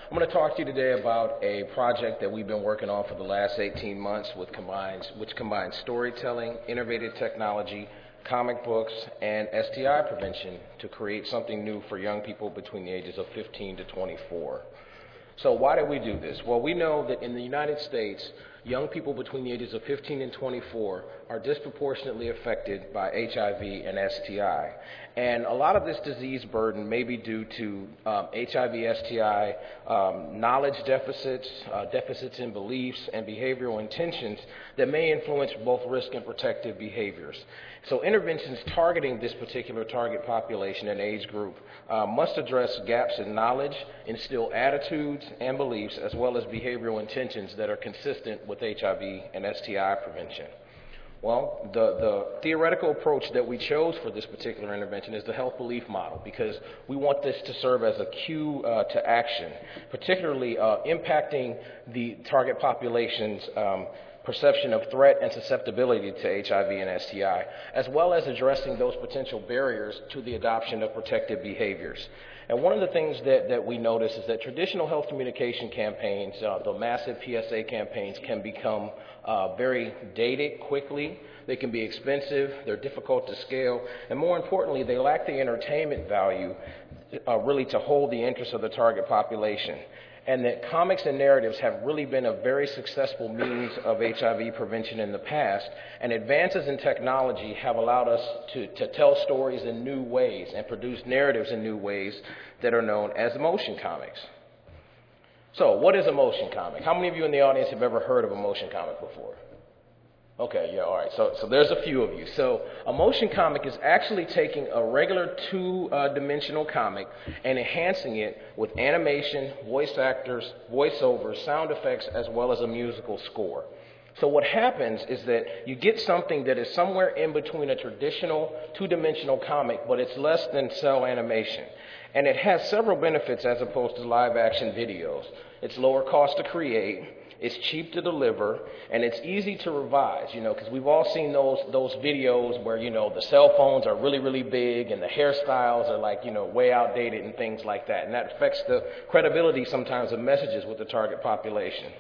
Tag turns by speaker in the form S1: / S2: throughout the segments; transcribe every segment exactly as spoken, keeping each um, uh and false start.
S1: I'm going to talk to you today about a project that we've been working on for the last eighteen months with combines, which combines storytelling, innovative technology, comic books, and S T I prevention to create something new for young people between the ages of fifteen to twenty-four. So why did we do this? Well, we know that in the United States, young people between the ages of fifteen and twenty-four are disproportionately affected by H I V and S T I. And a lot of this disease burden may be due to um, H I V, S T I, um, knowledge deficits, uh, deficits in beliefs, and behavioral intentions that may influence both risk and protective behaviors. So interventions targeting this particular target population and age group uh, must address gaps in knowledge, instill attitudes and beliefs, as well as behavioral intentions that are consistent with H I V and S T I prevention. Well, the, the theoretical approach that we chose for this particular intervention is the health belief model, because we want this to serve as a cue uh, to action, particularly uh, impacting the target population's um, perception of threat and susceptibility to H I V and S T I, as well as addressing those potential barriers to the adoption of protective behaviors. And one of the things that, that we notice is that traditional health communication campaigns, uh, the massive P S A campaigns, can become uh, very dated quickly. They can be expensive, they're difficult to scale, and more importantly, they lack the entertainment value uh, really to hold the interest of the target population. And that comics and narratives have really been a very successful means of H I V prevention in the past, and advances in technology have allowed us to, to tell stories in new ways and produce narratives in new ways that are known as motion comics. So, what is a motion comic? How many of you in the audience have ever heard of a motion comic before? Okay, yeah, all right. So, so there's a few of you. So a motion comic is actually taking a regular two-dimensional uh, comic and enhancing it with animation, voice actors, voiceovers, sound effects, as well as a musical score. So what happens is that you get something that is somewhere in between a traditional two-dimensional comic, but it's less than cell animation. And it has several benefits as opposed to live-action videos. It's lower cost to create. It's cheap to deliver, and it's easy to revise, you know, because we've all seen those those videos where, you know, the cell phones are really, really big and the hairstyles are like, you know, way outdated and things like that. And that affects the credibility sometimes of messages with the target population.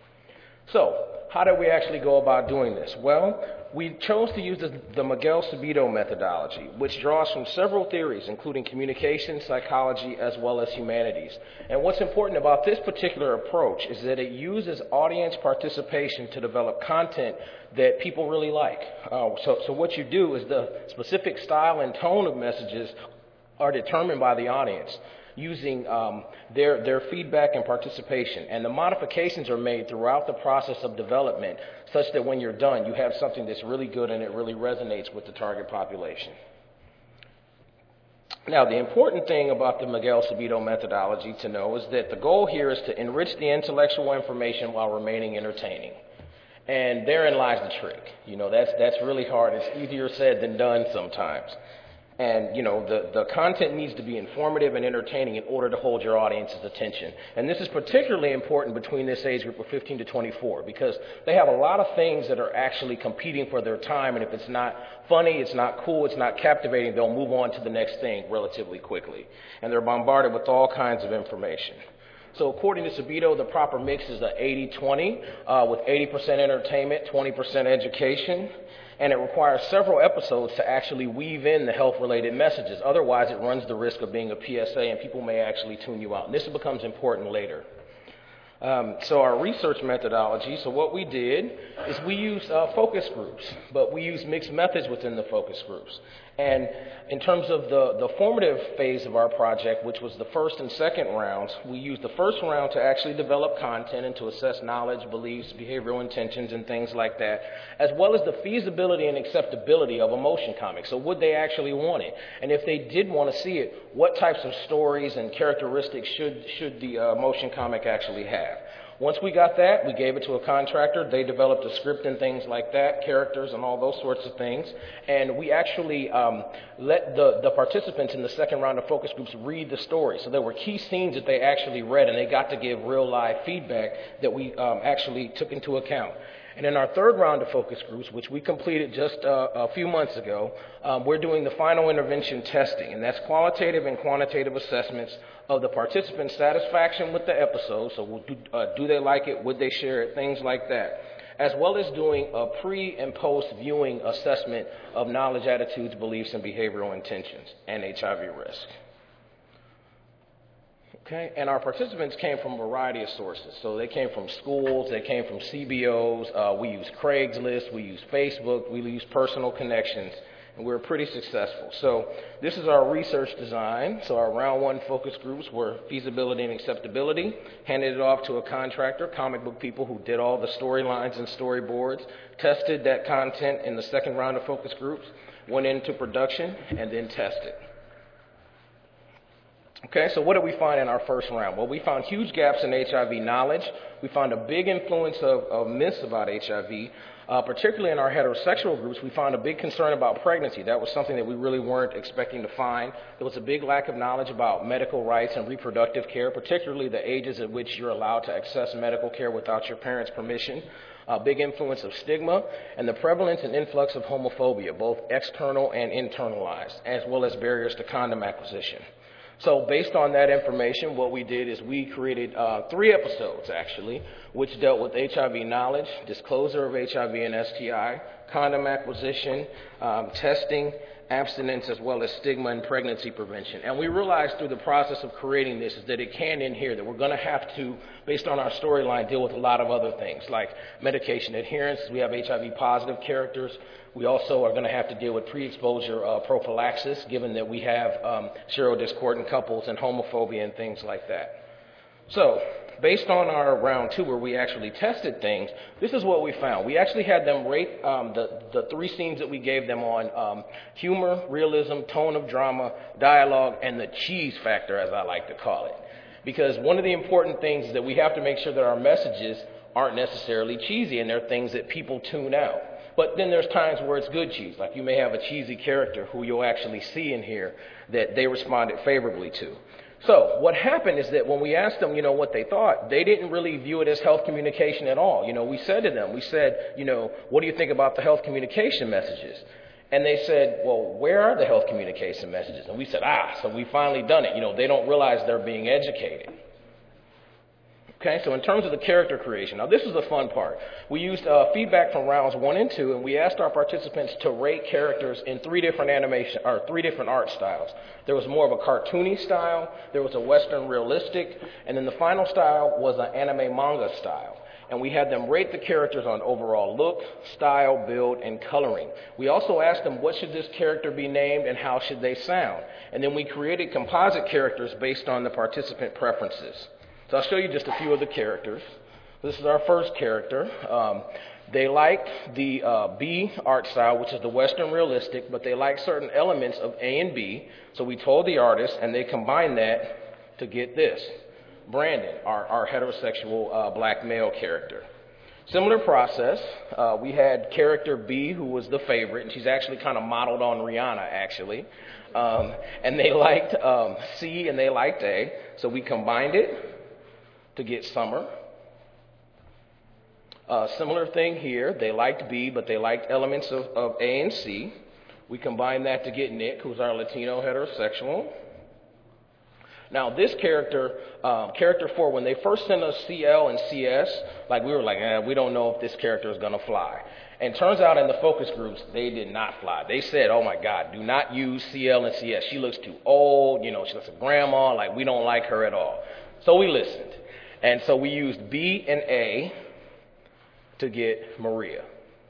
S1: So, how did we actually go about doing this? Well, we chose to use the, the Miguel Sabido methodology, which draws from several theories, including communication, psychology, as well as humanities. And what's important about this particular approach is that it uses audience participation to develop content that people really like. Uh, so, so what you do is the specific style and tone of messages are determined by the audience, using um, their, their feedback and participation. And the modifications are made throughout the process of development such that when you're done, you have something that's really good and it really resonates with the target population. Now, the important thing about the Miguel Sabido methodology to know is that the goal here is to enrich the intellectual information while remaining entertaining. And therein lies the trick. You know, that's, that's really hard. It's easier said than done sometimes. And, you know, the, the content needs to be informative and entertaining in order to hold your audience's attention. And this is particularly important between this age group of fifteen to twenty-four, because they have a lot of things that are actually competing for their time. And if it's not funny, it's not cool, it's not captivating, they'll move on to the next thing relatively quickly. And they're bombarded with all kinds of information. So according to Sabido, the proper mix is a eighty twenty, uh, with eighty percent entertainment, twenty percent education. And it requires several episodes to actually weave in the health-related messages. Otherwise, it runs the risk of being a P S A, and people may actually tune you out. And this becomes important later. Um, so our research methodology, so what we did is we used uh, focus groups, but we used mixed methods within the focus groups. And in terms of the, the formative phase of our project, which was the first and second rounds, we used the first round to actually develop content and to assess knowledge, beliefs, behavioral intentions, and things like that, as well as the feasibility and acceptability of a motion comic. So would they actually want it? And if they did want to see it, what types of stories and characteristics should, should the uh, motion comic actually have? Once we got that, we gave it to a contractor. They developed a script and things like that, characters and all those sorts of things. And we actually um, let the, the participants in the second round of focus groups read the story. So there were key scenes that they actually read, and they got to give real live feedback that we um, actually took into account. And in our third round of focus groups, which we completed just uh, a few months ago, um, we're doing the final intervention testing, and that's qualitative and quantitative assessments of the participants' satisfaction with the episode. So we'll do, uh, do they like it? Would they share it? Things like that. As well as doing a pre and post viewing assessment of knowledge, attitudes, beliefs, and behavioral intentions and H I V risk. Okay, and our participants came from a variety of sources. So they came from schools, they came from C B Os, uh, we used Craigslist, we used Facebook, we used personal connections, and we were pretty successful. So this is our research design. So our round one focus groups were feasibility and acceptability, handed it off to a contractor, comic book people who did all the storylines and storyboards, tested that content in the second round of focus groups, went into production, and then tested. Okay, so what did we find in our first round? Well, we found huge gaps in H I V knowledge. We found a big influence of, of myths about H I V. Uh, particularly in our heterosexual groups, we found a big concern about pregnancy. That was something that we really weren't expecting to find. There was a big lack of knowledge about medical rights and reproductive care, particularly the ages at which you're allowed to access medical care without your parents' permission. A big influence of stigma, and the prevalence and influx of homophobia, both external and internalized, as well as barriers to condom acquisition. So based on that information, what we did is we created uh, three episodes, actually, which dealt with H I V knowledge, disclosure of H I V and S T I, condom acquisition, um, testing, abstinence, as well as stigma and pregnancy prevention. And we realized through the process of creating this is that it can end here, that we're going to have to, based on our storyline, deal with a lot of other things, like medication adherence. We have H I V positive characters. We also are going to have to deal with pre-exposure uh, prophylaxis, given that we have um, serodiscordant couples and homophobia and things like that. So, based on our round two, where we actually tested things, this is what we found. We actually had them rate um, the, the three scenes that we gave them on um, humor, realism, tone of drama, dialogue, and the cheese factor, as I like to call it. Because one of the important things is that we have to make sure that our messages aren't necessarily cheesy, and they're things that people tune out. But then there's times where it's good cheese. Like you may have a cheesy character who you'll actually see in here that they responded favorably to. So what happened is that when we asked them, you know, what they thought, they didn't really view it as health communication at all. You know, we said to them, we said, you know, what do you think about the health communication messages? And they said, well, where are the health communication messages? And we said, ah, so we finally done it. You know, they don't realize they're being educated. Okay, so in terms of the character creation, now this is the fun part. We used uh, feedback from rounds one and two, and we asked our participants to rate characters in three different animation or three different art styles. There was more of a cartoony style, there was a Western realistic, and then the final style was an anime manga style. And we had them rate the characters on overall look, style, build, and coloring. We also asked them what should this character be named and how should they sound. And then we created composite characters based on the participant preferences. So I'll show you just a few of the characters. This is our first character. Um, they liked the uh, B art style, which is the Western realistic, but they liked certain elements of A and B. So we told the artist, and they combined that to get this. Brandon, our, our heterosexual uh, black male character. Similar process. Uh, we had character B, who was the favorite, and she's actually kind of modeled on Rihanna, actually. Um, and they liked um, C and they liked A, so we combined it to get Summer. Uh, similar thing here. They liked B, but they liked elements of, of A and C. We combined that to get Nick, who's our Latino heterosexual. Now, this character, um, character four, when they first sent us C L and C S, like we were like, eh, we don't know if this character is going to fly. And turns out in the focus groups, they did not fly. They said, oh my God, do not use C L and C S. She looks too old. You know, she looks like grandma. Like, we don't like her at all. So we listened. And so we used B and A to get Maria.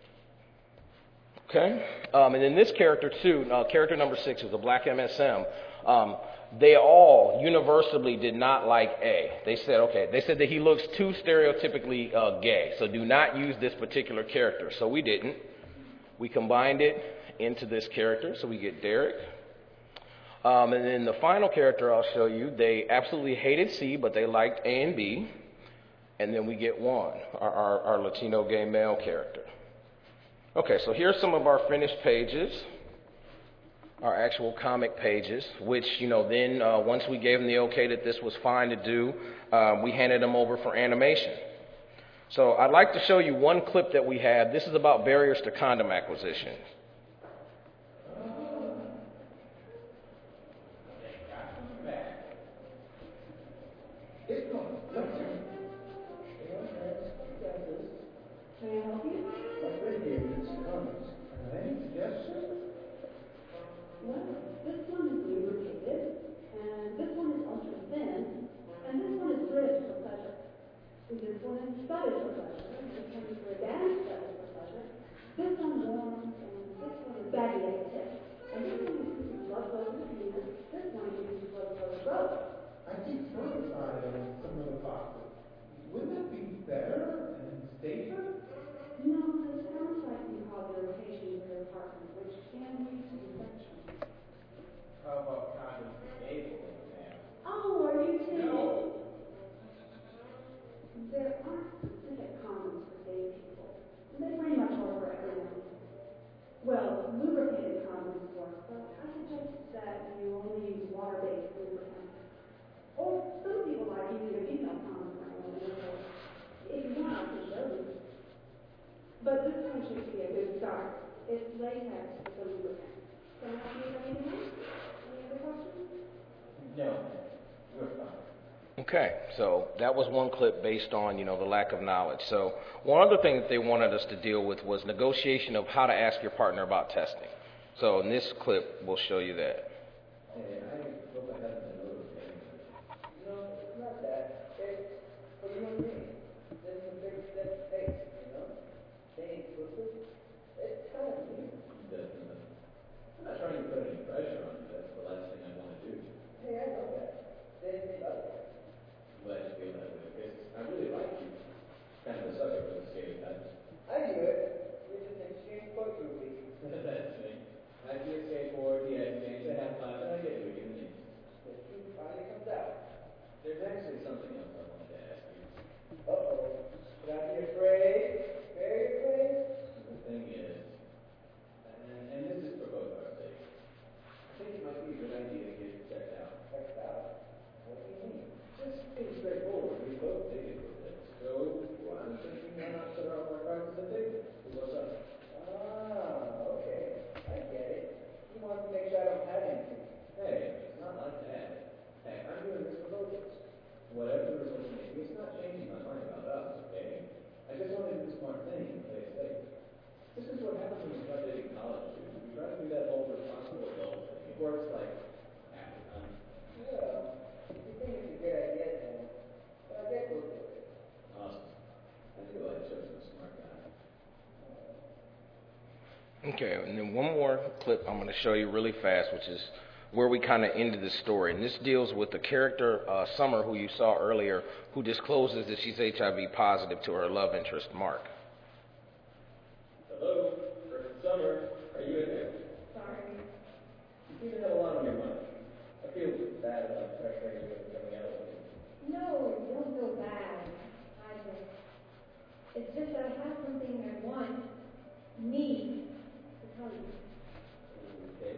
S1: Okay? Um, and then this character, too, uh, character number six, was a black M S M. Um, they all universally did not like A. They said, okay, they said that he looks too stereotypically uh, gay, so do not use this particular character. So we didn't. We combined it into this character, so we get Derek. Um, and then the final character I'll show you, they absolutely hated C, but they liked A and B. And then we get Juan, our, our, our Latino gay male character. Okay, so here's some of our finished pages, our actual comic pages, which, you know, then uh, once we gave them the okay that this was fine to do, um, we handed them over for animation. So I'd like to show you one clip that we have. This is about barriers to condom acquisition.
S2: May I help you? My friend gave me some condoms. Are there any suggestions? Well, this one is lubricated, and this one is ultra thin, and this one is British for pleasure. This one is Scottish for pleasure. This one is British Scottish for pleasure. This one's warm, and this one is baggy at the tip. And this one is blood flow to the penis. This one is blood flow to both. I keep certified on some of the boxes. Wouldn't that be better and safer? No, it sounds like you cause irritation to your partner, which can lead to infection. How about condoms for gay people, ma'am? Oh, are you kidding? No. There aren't specific condoms for gay people. They pretty much work for everyone. Well, lubricated condoms work, but I suggest that you only use water-based lubricant. Or some people like using a female condom for anyone. If you want, I can show you. But this one should be a good start. It's latex with a lubricant. Can I help you with anything else? Any other questions? No. You're fine.
S1: Okay, so that was one clip based on, you know, the lack of knowledge. So one other thing that they wanted us to deal with was negotiation of how to ask your partner about testing. So in this clip, we'll show you that.
S2: Hey, I hope I haven't been overpaying. No, it's not that. It's for you and me. There's a big step face, you know? Staying exclusive. It's kind of weird. Definitely. I'm not trying to put any pressure on you. That's the last thing I want to do. Hey, I know that. There's me about that. I'm glad you feel that way, because I really like you. Kind of a sucker for the skating types. I do it. We just exchange quotes with me. That's me. I do a skateboard, he has games, I have five, and I get weak in the knees. The truth finally comes out. There's actually something else I wanted to ask you. Uh-oh. Should I be afraid? Very afraid? The thing is, and, and this is for both our sakes, I think it might be a good idea to get it checked out. Checked out? What do you mean? Just being straightforward. We both take it with it. So, well, I'm thinking why not put our cards on the table? What's up? Ah, okay. I get it. He wants to make sure I don't have anything. Hey, it's not like that. Hey, I'm doing this for both of us. Whatever the result may be, it's not changing my mind about us, okay? I just want to do the smart thing and play it safe. This is what happens when you start dating college students. You try to do that whole responsible adult thing. It works like half the time. Yeah. You think it's a good idea, then? But I get both of it. Awesome. I feel like Joe's a smart guy.
S1: Okay, and then one more clip I'm going to show you really fast, which is where we kind of ended the story. And this deals with the character, uh, Summer, who you saw earlier, who discloses that she's H I V positive to her love interest, Mark.
S2: Hello, Person Summer. Are you in there? Sorry. You seem to have a lot on your mind. I feel bad about pressuring you into coming out with me.
S3: No, don't feel bad. I just, it's just that I have something I want, need to tell you.
S2: Okay.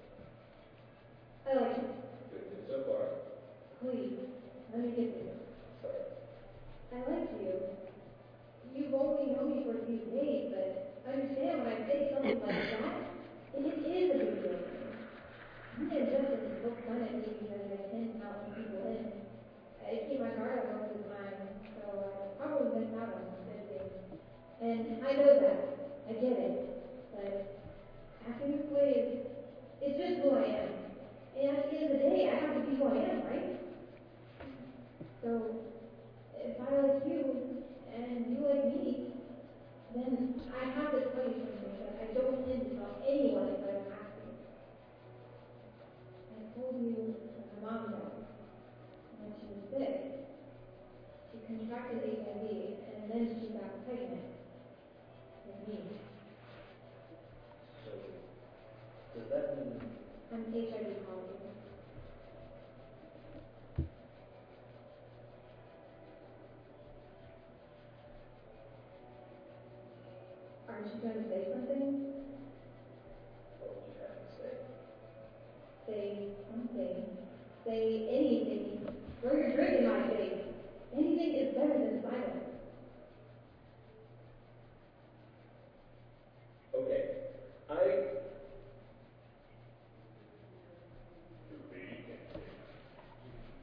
S3: I like you.
S2: Good, good so far.
S3: Please, let me get this.
S2: Sorry.
S3: I like you. You've only known me for a few days, but understand when I say something like that, it is a big deal. You didn't just look fun at me because I send out people in. I keep my guard up most of the time, so I probably miss out on some good things. And I know that. I get it. But acting this way is, it's just who I am. And at the end of the day, I have to be who I am, right? So, if I like you, and you like me, then I have to tell you something that I don't intend to tell anyone if I don't have to. I told you that my mom died when she was sick. She contracted H I V, and then she got pregnant with me.
S2: So, does that mean...
S3: I'm H I V positive. Aren't you going to say something?
S2: What would you have to say?
S3: Say something. Say anything. Throw your drink in my face. Anything is better than silence.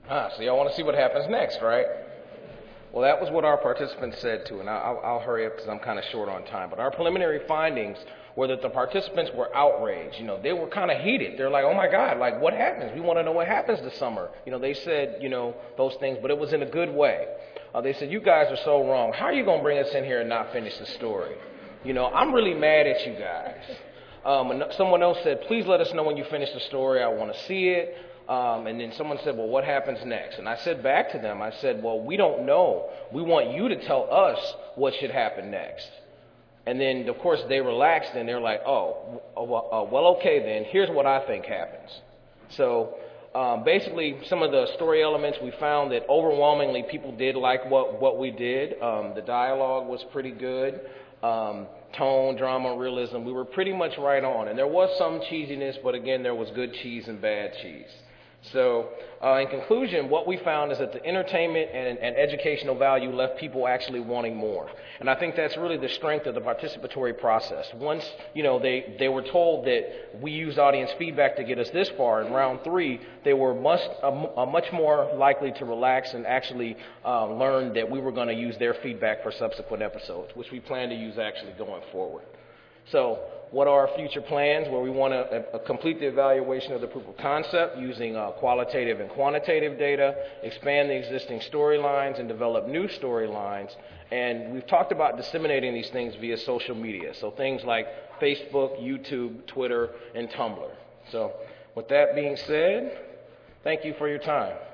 S1: Ah, so y'all want to see what happens next, right? Well, that was what our participants said too, and I'll, I'll hurry up because I'm kind of short on time. But our preliminary findings were that the participants were outraged. You know, they were kind of heated. They're like, oh my God, like what happens? We want to know what happens this summer. You know, they said, you know, those things, but it was in a good way. Uh, they said, you guys are so wrong. How are you going to bring us in here and not finish the story? You know, I'm really mad at you guys. Um, and someone else said, please let us know when you finish the story. I want to see it. Um, and then someone said, well, what happens next? And I said back to them, I said, well, we don't know. We want you to tell us what should happen next. And then, of course, they relaxed and they're like, oh, uh, well, okay, then here's what I think happens. So um, basically, some of the story elements, we found that overwhelmingly people did like what, what we did. Um, the dialogue was pretty good. Um, tone, drama, realism, we were pretty much right on. And there was some cheesiness, but again, there was good cheese and bad cheese. So uh, in conclusion, what we found is that the entertainment and, and educational value left people actually wanting more. And I think that's really the strength of the participatory process. Once, you know, they, they were told that we used audience feedback to get us this far, in round three, they were much, uh, uh, much more likely to relax and actually uh, learn that we were going to use their feedback for subsequent episodes, which we plan to use actually going forward. So what are our future plans? Well, we want to uh, complete the evaluation of the proof of concept using uh, qualitative and quantitative data, expand the existing storylines, and develop new storylines. And we've talked about disseminating these things via social media, so things like Facebook, YouTube, Twitter, and Tumblr. So with that being said, thank you for your time.